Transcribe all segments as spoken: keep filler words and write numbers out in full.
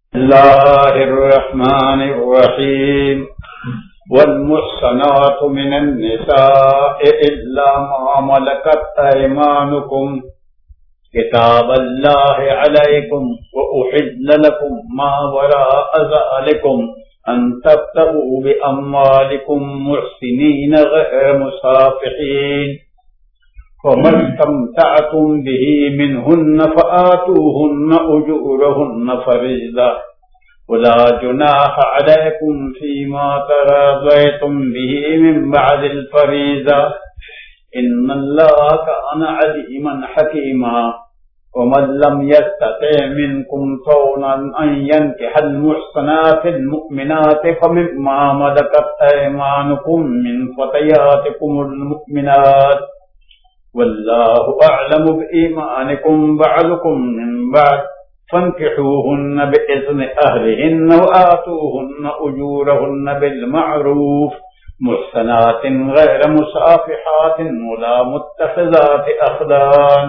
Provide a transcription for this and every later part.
الله الرحمن الرحيم والمحصنات من النساء إلا ما ملكت أيمانكم كتاب الله عليكم وأحل لكم ما وراء ذلكم أن تبتغوا بأموالكم محسنين غير مسافحين فما استمتعتم به منهن فآتوهن أجورهن فريضة ولا جناح عليكم فيما تراضيتم به من بعد الفريضة إن الله كان عليما حكيما ومن لم يستطع منكم طولا أن ينكح المحصنات المؤمنات فمما ملكت أيمانكم من فتياتكم المؤمنات والله أعلم بإيمانكم بعضكم من بعض فانكحوهن بإذن أهلهن وآتوهن أجورهن بالمعروف محصنات غير مسافحات ولا متخذات أخدان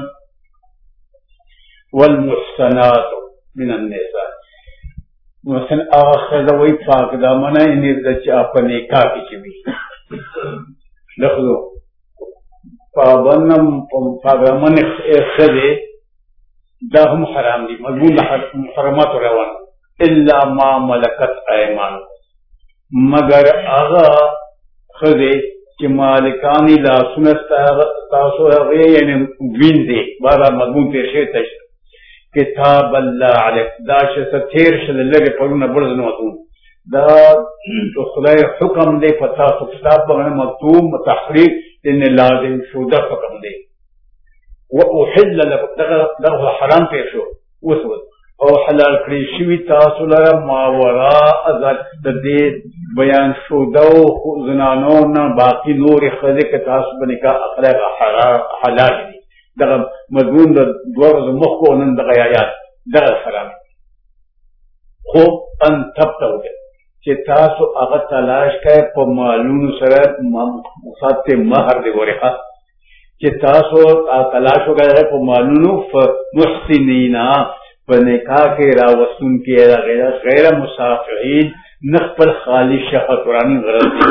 والمحصنات من النساء محسن آخر وی پاک دامنہ انہی دچا اپنے کافی چوی لخذو پابنم پاگرمن خدے دا ہم حرام دی مضمون محرمات روان الا ما ملکت ایمان مگر آغا خدے کہ مالکانی لا سنستا تاسو غیر یعنی وین دے بارا مضمون تیرشے تشت کتاب اللہ علیک دا شسا تیر شد اللہ پرون برزن مضمون دا خدای حکم دے فتاسو کتاب بغن مکتوم تحریک ان لازم شودہ حکم دے وَأُحِلَّ لَكُمْ دغه حرام پیش شو وسوت او حلال کړی شوی تاسو لپاره ما وراء ذات د دې بیان شو دو زنانو نه باقی نور خزه ک تاسو باندې کا اخلاق حلال دي دغه مضمون د دوه مخکو نن دغه آیات دغه حرام خو ان تبتو چې تاسو هغه تلاش کړئ په مالونو سره مصات مہر دی ورخه کہ تاسو تلاش ہو گیا ہے په مالونو محسنینا په نکاح کې راوستون کې غیر غیر مسافحین نخپل خالی شهوت ورانی غرض دي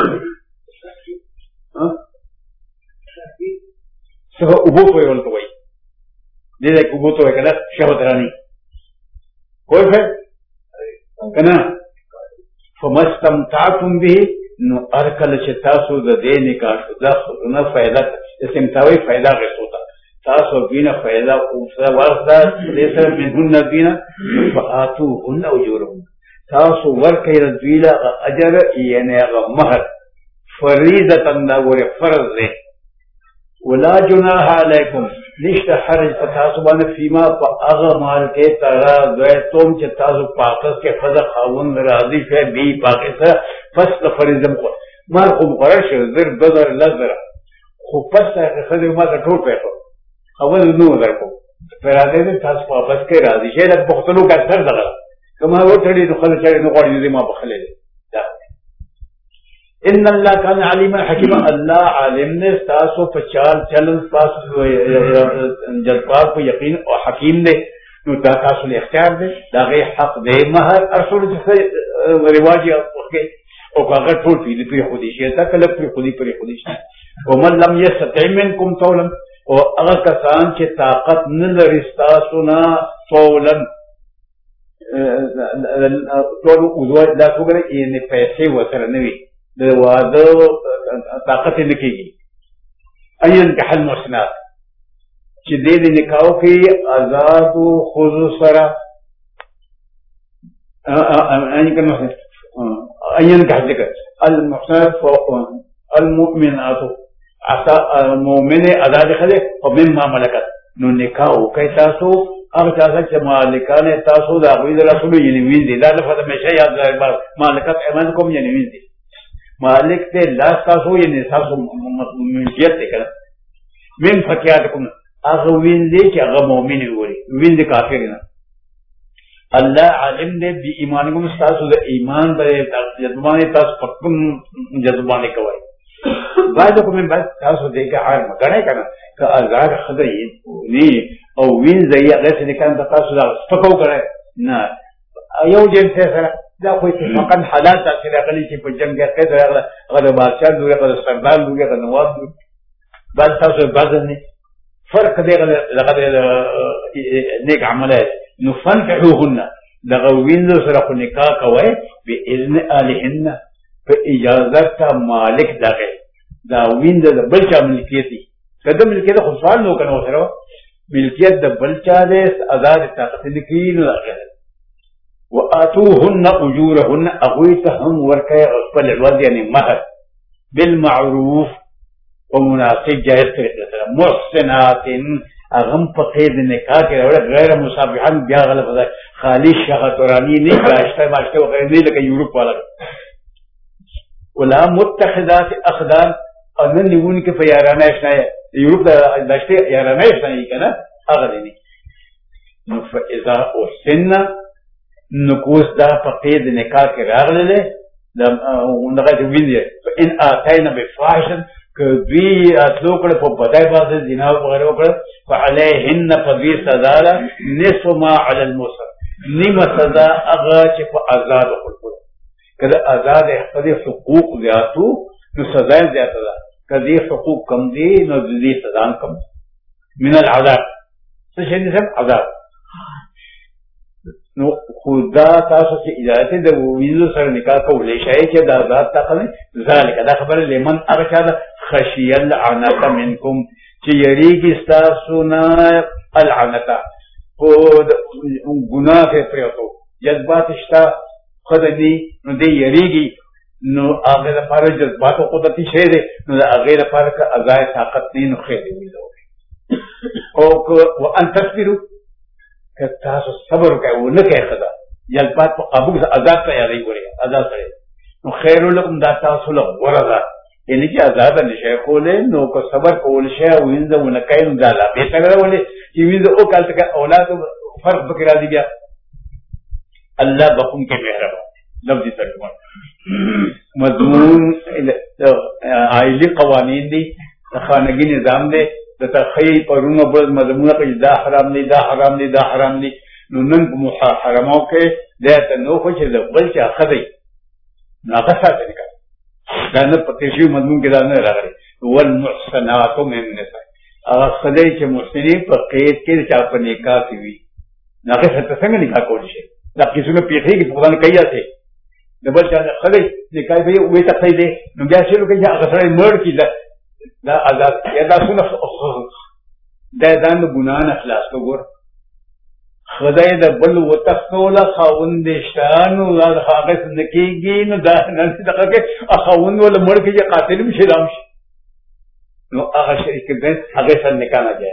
څه وبو په ولته وای دې دې وبو ته کله شهوت ورانی کوئی ہے کنا فمستمتعتم به نو ارکل چې تاسو د دې نکاح شوه خو فائدہ استمتاعی فائدہ غیصوتا تاسو بینا فائدہ ورسا لیسا منہن بینا فآتوهن اجورهن تاسو ورکی رضویلا اجر یعنی اغا مہر فریضتا ناوری فرض دے ولا جناح علیکم نشت حرج فتاسو بانا فیما پا اغا مال کے ترا دویتوم چه تاسو پاکس کے فضا خاون راضی فی بی پاکسا فصل فریضم کو مال کو مقرر شد در بذر لذر خو پس تا خدای ما ته ټول پیښو اول نو درکو پر هغه دې تاسو په واپس کې راځي چې د پښتنو کا سر دغه کما وټړي نو خلک چاري نو غوړي دې ما بخلې دا ان الله كان عليما حكيما الله عالم نے تاسو په چال چلن تاسو جذبات په یقین او حکیم دې نو تاسو له اختیار دې دا غي حق دې مہر رسول چې رواج او هغه ټول دې په خودي شي تا کله په خودي پر خودي شي ومن لم يستطع منكم طولا او اگر کسان چې طاقت نه لري تاسو نه طولا ټول وځي دا څنګه یې پیسې وسره نه وي د واده طاقت نه کیږي اين كحل محسنات چې دې دې نکاح کې آزاد خود سره ان کله اين كحل المحسنات المؤمنات عطا المؤمن ازاد خدے او مما ملکت نو نکاح کوي تاسو هغه تاسو چې مالکان تاسو دا غوی رسول یې وین دي دا لفظ همیشه یاد لرئ مالکت ایمان کوم یې وین دي مالک ته لا تاسو یې تاسو ملکیت کړه من فقیاتکم هغه وین دي چې هغه مؤمن وي وین دي کافر نه الله عالم دې بی ایمانکم تاسو د ایمان پر جذبانه تاسو پکم جذبانه کوي بعد کو من بعد تاسو دې کې عام غنه کنه که آزاد خدای ني او وین زي هغه څه کان تاسو دا سپکو کړه نه یو جنس سره دا خو اتفاقا حالات داسې راغلي چې په جنګ کې قید راغله هغه د بادشاه لوري هغه د سردار لوري هغه نواب لوري بعد تاسو بعض نه فرق دی هغه نیک عمله نو فنکحوهن دغه وینځو سره خو نکاح کوئ باذن اهلهن په اجازه تا مالک دغه دا وینځ د بل چا ملکیت دی کله ملکیت خو سوال نو کنه سره ملکیت د بل چا دې آزاد طاقت نکین راغله وآتوهن اجورهن اغويتهم ورکه خپل الواد یعنی مہر بالمعروف ومناسب جائز طریقے سے محسنات اغم فقید نکاح کے غیر مصابحان بیا غلط ہے خالی شغط ورانی نہیں راشتہ ماشتہ وغیرہ نہیں لکہ یورپ والا ولا متخذات اخدان انن نیون کے فیارانہ اشنا ہے یورپ داشتے یارانہ اشنا ہی کنا اغدینی فاذا احسن نکوس دا فقید نکاح کے راغلے لے نغیت ویندی فان آتینا بفاحشن کدوی اتلو کړه په بدای باندې جنا وغیرہ وکړه فعليهن فدوی سزا نصف ما على الموسر نیمه سزا هغه چې په آزاد خلکو کله آزاد خپل حقوق زیاتو نو سزا زیاته ده کدی حقوق کم دي نو دې سزا کم من العذاب څه شي نه عذاب نو خدا تاسو چې اجازه د وینځو سره نکاح کولای شئ چې د آزاد تقل ذالک دا خبره لمن ارشاد خشی العنت منکم چې یریږي ستاسو نه العنت او ګناه پرېوتو جذبات شتا خدای نو دې یریږي نو هغه لپاره جذبات او قدرتي شی دی نو هغه لپاره که ازای طاقت نه نو خیر دی او او ان تصبروا کہ تاسو صبر کوي او نه کوي خدا جذبات په قابو آزاد تیاری کوي آزاد کړي نو خیر لكم دا تاسو له وردا یعنی چې آزاد نشي کولای نو کو صبر کول شي او وینځه ونکای نو دا لا به څنګه ولې چې وینځه او کال تک اولاد فرق بکرا دی بیا الله بكم کې مهربان لفظي ترجمه مضمون عائلی قوانین دی خانگی نظام دی د تخیل پرونه بل مضمونه کې دا حرام دی دا حرام دی دا حرام دی نو نن په حرامو کې دا ته نو خو چې د بل چا خدای ناقصه څه کوي دا نه پکې شی مضمون کې دا نه راغلی والمحصنات من النساء هغه خدای چې محسنی په قید کې چا په نکاح کوي ناقصه څه څنګه نکاح کولی شي دا کیسه پیټه کې په ځان کوي ته د بل چا خدای نکاح به وي ته کوي نو بیا شروع کوي هغه سره مړ کیږي دا آزاد یا دا سونه دا ځان د ګناه نه خلاص وګور خدای د بل وتخول خاوند شانو دا هغه څنګهږي نو دا نه دغه کې خاوند ول مړ کې قاتل مشي رام شي نو هغه شریک دې هغه سره نکاح نه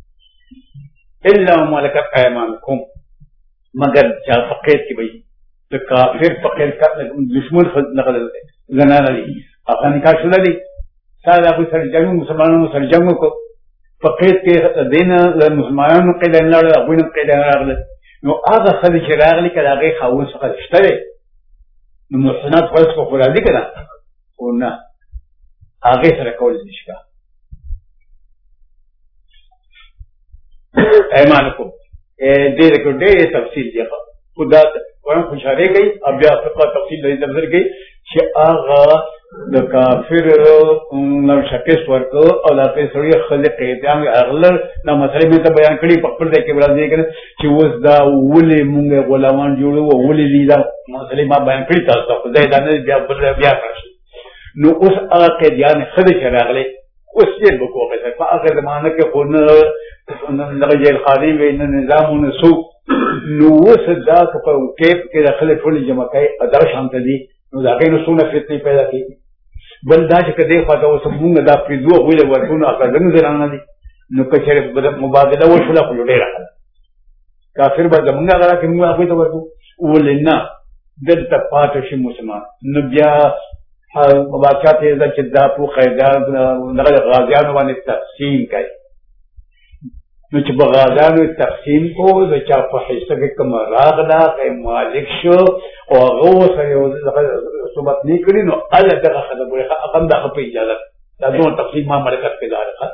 جائز الا ملکت ایمانکم مگر چا فقیر کی بھئی تو کافر فقیر کا دشمن نقل زنانه دي هغه نکاح شول دي ساده ابو سر جنگ مسلمانانو سر جنگ کو فقیر کې دین مسلمانانو کې نه لړ ابو نه کې نه راغله نو هغه خدای چې راغلی کله هغه خاوند څخه شته نو محسنات خالص کو خورا دي کنه او نه هغه سره کول دي شګه ایمانکم دې کو دې تفصیل دی خدا ورن خوشاله گئی اب بیا فقہ تفصیل دې نظر گئی چې هغه د کافر نو شکست ورکو او لا په سړي خلق ایتام اغلر نو مسلې مې ته بیان کړی په خپل ځای کې ورځي کنه چې اوس دا ولې مونږه غلامان جوړو او ولې لیدا مسلې ما بیان کړی تاسو خو ځای دا نه بیا بل بیا کړی نو اوس هغه کې ځان خدای شراغله اوس یې وکړه په هغه زمانه کې خو نه نه جیل خادم وین نظامونه سو نو اوس دا په کیپ کې داخله ټول جمع کوي ادا شانت دي نو دا غینو سونه فتنه پیدا کیږي بل دا چې کدی خواته اوس مونږ دا پریدو ویل ورکونه اکدن زرانه دي نو کچره مبادله وشله خو ډیره کافر به زمونږ غلا کې موږ هغه ته ورکو ولنا دلته پاتې شي مسلمان نو بیا مباحثات یې چې دا په قیدان دغه غازیانو باندې تقسیم کوي نو چې بغازانو تقسیم کو د چا په حصہ کې کوم راغلا کوي مالک شو او هغه سره یو ثبت نه کړی نو ال دغه خبره اقام د خپل اجازه دا دوه تقسیم ما ملکت کې دار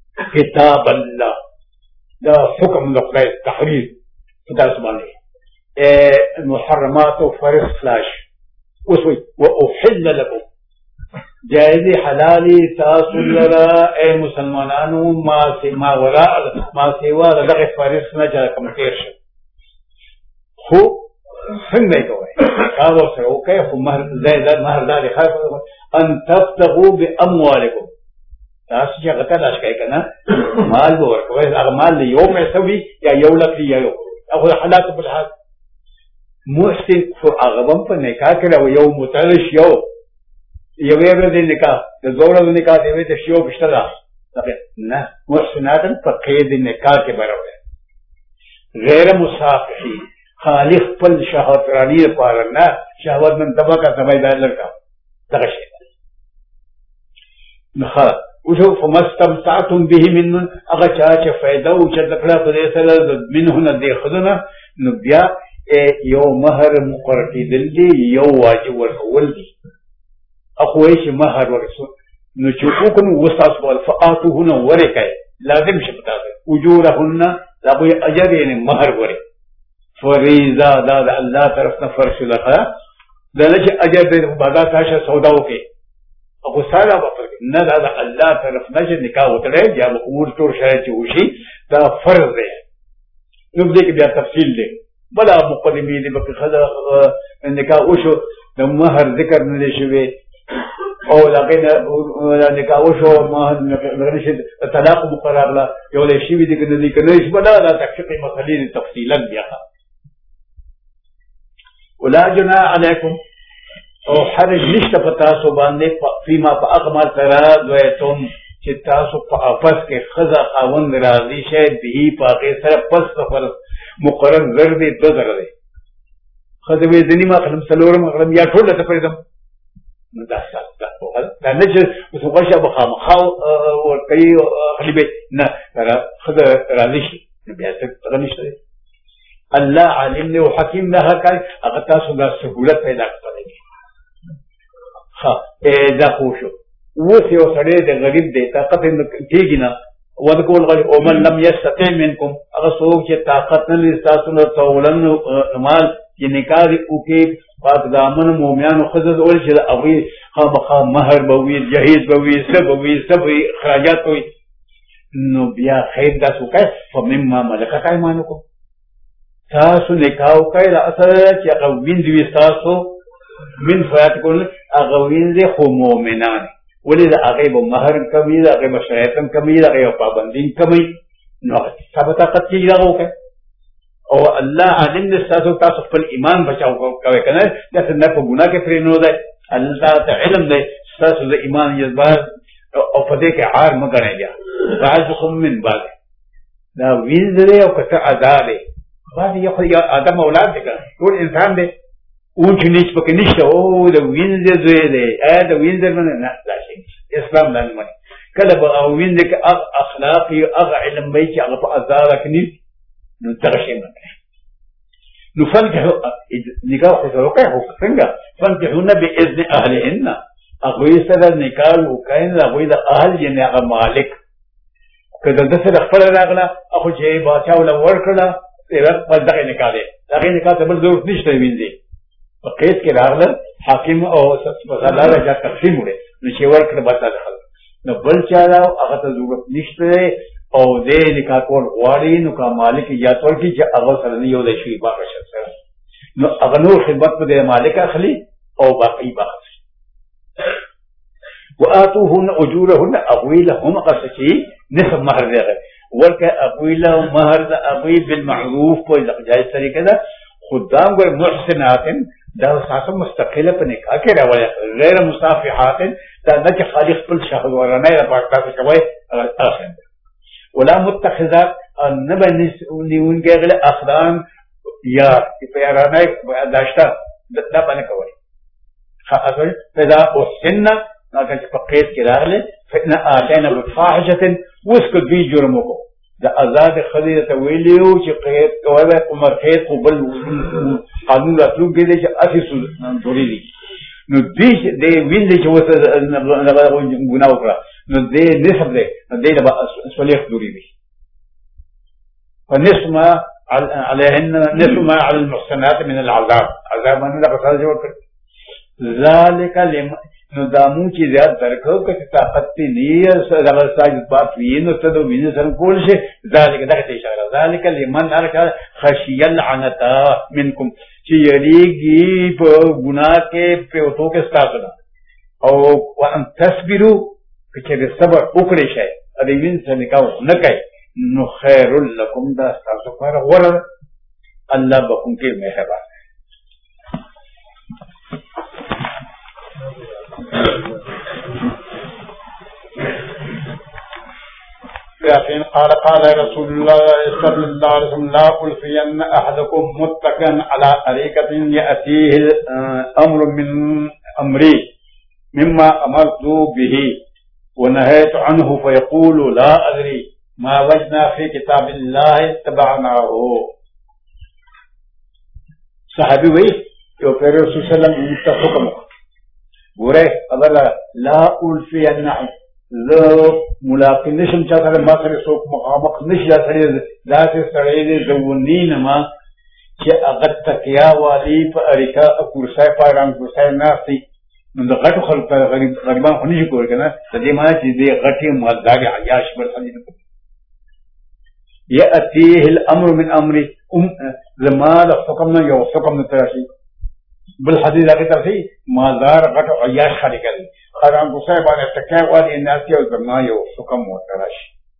کتاب الله دا حکم د خدای تحریر خدای سبحانه محرمات و فرض فلاش اس وأحل لكم جائز حلالی تاسو لرا اے مسلمانانو ما سی ما وراء ما سیوا دغه فرض نه چا کوم تیر شي خو څنګه کوي هغه سره وکي خو مهر زائد مهر دار خاص ان تفتغوا باموالکم تاسو چې غته لاش کوي کنه مال ورکوي هغه مال یو پیسې وي یا یو لک یا یو هغه حالات په حال محسن خو هغه هم په نکاح کې یو متعلش یو یو یې د نکاح د زوړ د نکاح دی ته شیو بشتلا نه محسنات په قید نکاح کې برابر غیر مصافحی خالق پل شهوت رانی پار نه شهوت من دبا کا سمای دا لڑکا دغه شی نه وشو فمستمتعتم به من اغه چا چې فائدہ او چې دکړه په دې سره منه نه دی خدونه نو بیا یو مہر مقرر کیدل دی یو واجب ورکول دی اخوی چې مہر ورسو نو چې وکړو وساس ول فاتوهن ورکای لازم شپتا اجورهن لابو اجر یې مہر ورې فریضه دا د الله طرف نه فرض لغه دلته اجر دې بازار تاسو سودا وکي او ساده وکړه نه دا د الله طرف نه چې نکاح وکړي یا امور ټول شرایط وشي دا فرض دی نو دې کې بیا تفصیل دی بلا مقدمه دې بک خدا نکاح وشو د مہر ذکر نه شوی او لکن نکاح وشو مہر نشي طلاق مقرر لا یو له شی دې کنه دې کنه هیڅ بلا دا تحقیق مسلې تفصیلا بیا ولا جناح علیکم او حرج نشته په تاسو باندې فيما فاقمال تراض وتم چې تاسو په اپس کې خزا خاوند راضي شه به پاکه سره پس سفر مقرر زر دې دو زر دې خزه وې ځنی ما خلم سلور مغرب یا ټول ته پریدم نو دا څه دا نه چې اوس غوښه بخا مخاو ور کوي خلی به نه را خزه راضي شي بیا څه غنښته الله علیم له حکیم نه کوي هغه تاسو د سہولت پیدا کړئ ها دا خوشو وس یو سړی د غریب دی طاقت کېږي نه ودکول غریب او من لم یستطع منکم هغه څوک چې طاقت نه لري تاسو نو تولن مال چې نکاح وکړي پاک دامن مومنانو خزد اول چې هغه خامخا مہر به وي جهیز به وي سب وي سب اخراجات وي نو بیا خیر تاسو کوي فمما ملکت ایمانکم تاسو نکاح وکړئ د اثر چې هغه ویندوي تاسو من فاتکون هغه وینځي خو مؤمنان ولې د هغه به مہر کمی د هغه شرایط کمی د هغه پابندی کمی نو ثابت طاقت کیږي هغه وکړي او الله علم دې تاسو تاسو خپل ایمان بچاو کوي کنه دا څنګه په ګناه کې پرې نه ده الله تعالی علم دې تاسو د ایمان جذبات او په دې کې عار مګنه بعضكم من بعض دا وینځي او کته عذاب بعض یو ادم اولاد دي ټول انسان دي اونچ نیچ پکې نشته او د وینځي زوی دی ا د وینځي نه نه راشي اسلام نه مني کله به او وینځي کې اغ اخلاقي اغ علم به چې هغه په ازار کې ني نو ترشي منه نو فنجه نکاح سره کوي څنګه فنجهن باذن اهلهن هغه سره نکاح وکاین هغه د اهل یې هغه مالک کله د سره خپل راغله اخو چې باچا ول ورکړه سره په دغه نکاح دی دغه نکاح ته بل ضرورت نشته وینځي قیس کې راغله حاکم او فضلا راځه تقسیم وړي نو چې ورکړه بتا دخل نو بل چا هغه ته ضرورت نشته او دې نکاح کول غواړي نو کا مالک یا تور کې چې هغه سره نه یو د شی باقی شته نو هغه نور خدمت په دې مالک اخلي او باقی باقی واتوهن اجورهن اغويلهم قصتي نصف مہر دے ورکه اغويله مہر د اغوي بالمعروف په جائز طریقه ده خدام ګور محسنات دا اساسا مستقله په نکاح کې راوړل غیر مصافحات دا نه چې خالق خپل شهوت ورانه را پاتې کوي اخر ولا متخذات نبنس نیونګه غل اخدان یا پیرانه داشته دا باندې کوي خاصه پیدا او سن ناګه چې په قید کې راغله فتنه اتینا بفاحشه وسک دوی جرمو کو دا آزاد خدای ته ویلیو چې قید کوي عمر قید قبل قانون راتلو کې چې اساس جوړی دي نو دې دې وینځي چې وسه نه ګناه وکړه نو دې نسب دې دې د صلیح جوړی دي په نسمه علیہن نصف ما علی المحصنات من العذاب عذاب من اللہ قصاد جوڑ کر ذالک لمن ندامو چی زیاد درکو کتی طاقتی نیس اگر ساجد بات وین استدو وین سن کول شے ذالک دخت اشارہ ذالک لمن ارکا خشی العنتا منکم چی یریگی پا گناہ کے پیوتو کے ستاسنا او وان تصبرو پچھر صبر اکڑی شای ادیوین سے نکاو نکای نو خیر لکم دا ستاسو پر غرر اللہ بکن کے محبان لكن قال قال رسول الله صلى الله عليه وسلم لا ألفين أحدكم متكئا على أريكة يأتيه أمر من أمري مما أمرت به ونهيت عنه فيقول لا أدري ما وجدنا في كتاب الله اتبعناه. صحابي وی جو پھر رسول صلی اللہ علیہ وسلم حکم بورے اگر لا ألفين لو ملاقات نشم چاہتا ما سره سوک مقامق نش یا سره ذات سره دې زونین ما چې اگر تکیا والی په اړیکا کورسای پاران کورسای ناشتي نو د غټو خلک غریب غریبان خو نشي کول کنه د دې معنی چې دې غټي مالدار عیاش بر خلیل یاتیه الامر من امری ام زمال حکمنا یو حکم تراشی بل حدیث هغه ترشی مالدار غټو عیاش خلی کوي خرام کو صاحب نے تکیا وادی ناسی او زما یو حکم وترش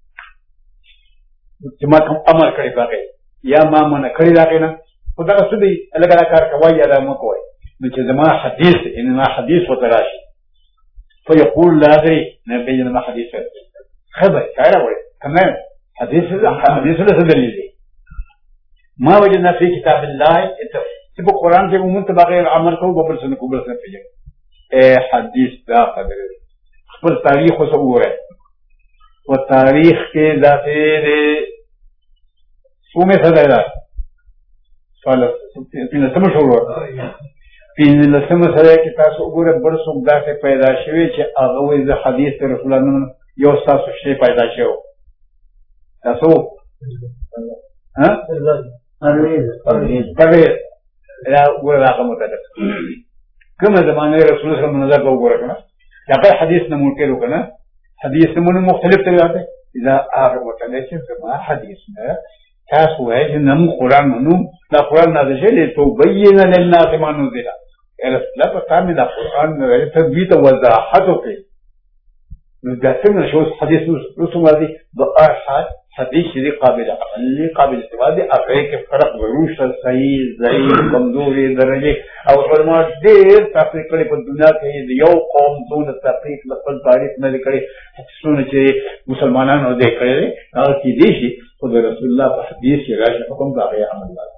چې ما کوم امر کړی باغې یا ما من کړی راغی نه خدای رسولي الګا کار کوي یا ما کوي نو چې زما حدیث ان ما حدیث وترش فيقول لا ادري نبي ما حديث خبر کار وای تمام حدیث حدیث له دلیل ما وجدنا في كتاب الله چې په قران کې موږ ته بغیر عمل کوو بل څه نه کوو بل څه نه پیږي اے حدیث دا قدر خپل تاریخ او سوره او تاریخ کې داسې کومه سره فال په سم شروع په سم سره کې تاسو وګوره بل څوک داسې پیدا شوی چې هغه وایي د حدیث رسول الله یو تاسو شی پیدا شو تاسو ها پرویز پرویز پرویز یا وګوره هغه متدرس كما زمان رسول الله صلى الله عليه وسلم نظر کو غور کنا یا پر حدیث نمون کے لو کنا حدیث نمون مختلف طریقے اذا اخر متلاشم كما حديثنا تاسو ہے نم قران نو دا قران نازل ہے تو بین للناس ما نزل لا تعمل القران تثبيت وضاحت کے نجاسم شو حدیث رسول الله ضاحت حدیث شری قابل عقل قابل استفاده اخر کے فرق ضرور صحیح ضعیف کمزوری درجے او علماء دیر تحقیق کړي په دنیا کې یو قوم دون تحقیق خپل تاریخ نه لري څونه چې مسلمانانو دې کړي هغه کې دي چې رسول الله په حدیث کې راځي حکم دا غي عمل